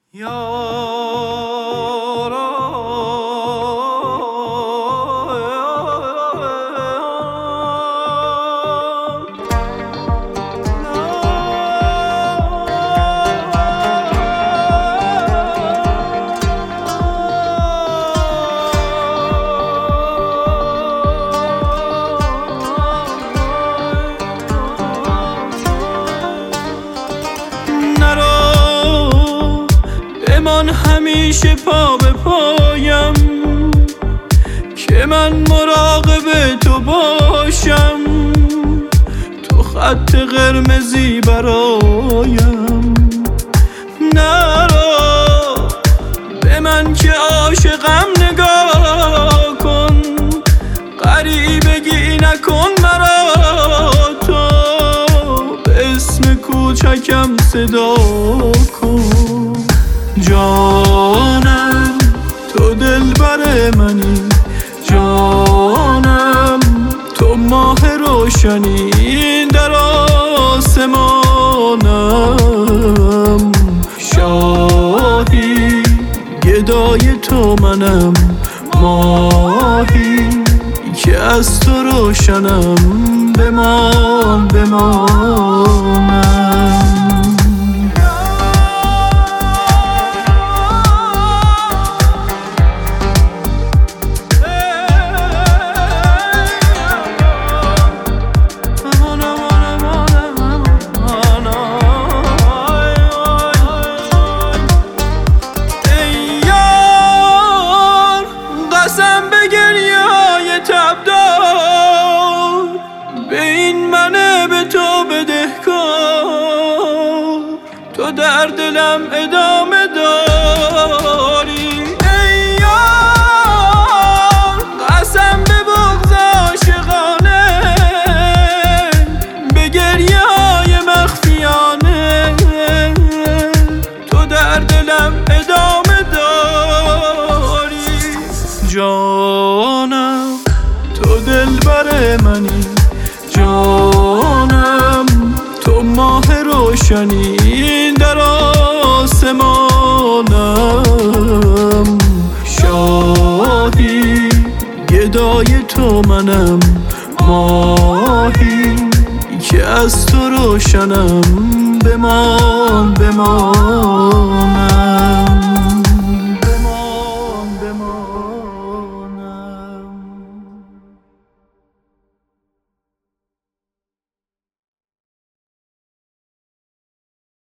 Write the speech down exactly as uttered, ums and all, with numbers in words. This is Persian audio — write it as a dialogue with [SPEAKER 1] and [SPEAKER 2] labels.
[SPEAKER 1] من همیشه پا به پایم که من مراقب تو باشم، تو خط قرمزی برایم. نرو به من که عاشقم نگاه کن، غریبگی نکن مرا، تو به اسم کوچکم صدا کن. جانم تو دلبر منی، جانم تو ماه روشنی در آسمانم. شاهی گدای تو منم، ماهی که از تو روشنم. بمان بمانم. به این منه به تو بدهکار، تو در دلم ادامه داری. ای یار قسم به بغض عاشقانه، به گریه های مخفیانه، تو در دلم ادامه داری. جانم تو دلبر منی، جانم تو ماه روشنی در آسمانم. شاهی گدای تو منم، ماهی که از تو روشنم. بمان بمان.